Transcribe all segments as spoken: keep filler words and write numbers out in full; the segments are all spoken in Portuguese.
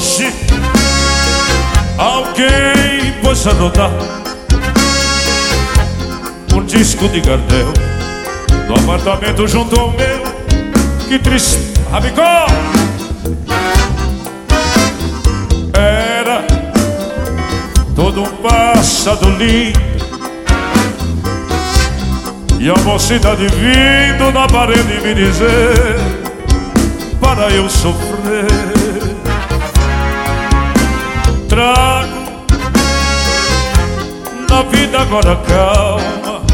hoje alguém pôs a rodar um disco de Gardel no apartamento junto ao meu. Que triste, Rabicó! Era todo um passado lindo e a mocidade vindo na parede me dizer para eu sofrer. Trago na vida agora calma,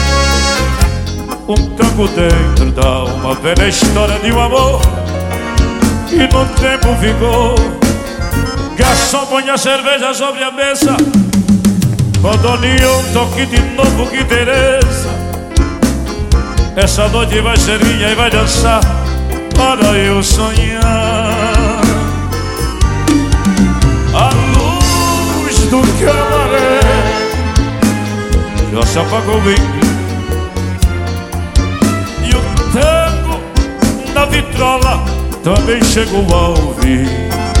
um tango dentro da alma, velha história de um amor que no tempo ficou. Garçom, põe a cerveja sobre a mesa, bandoneon, toque de novo, que Teresa. Essa noite vai ser minha e vai dançar para eu sonhar. A luz do cabaré já se apagou em mim e o tango na vitrola também chegou a ouvir.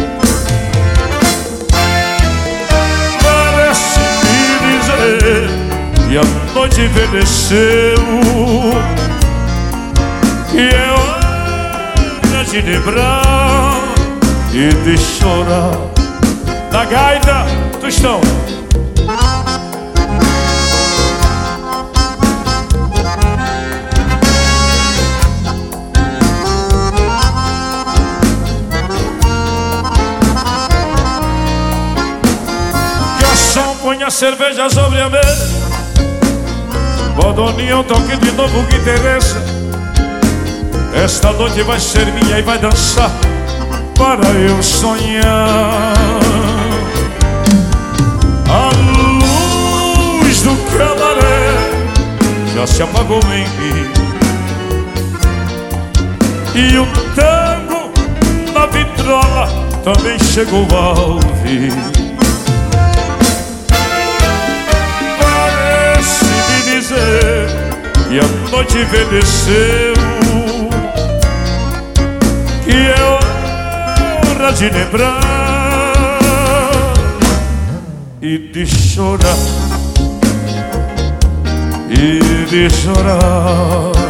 Parece-me dizer que a noite envelheceu, que é hora de lembrar e de chorar. Na gaita, Tostão. Garçom, põe a cerveja sobre a mesa, bandoneon, toque de novo, que Teresa. Esta noite vai ser minha e vai dançar para eu sonhar. A luz do cabaré já se apagou em mim e o tango na vitrola também chegou a ouvir. Parece-me dizer que a noite envelheceu, que é hora de lembrar e de chorar, e de chorar.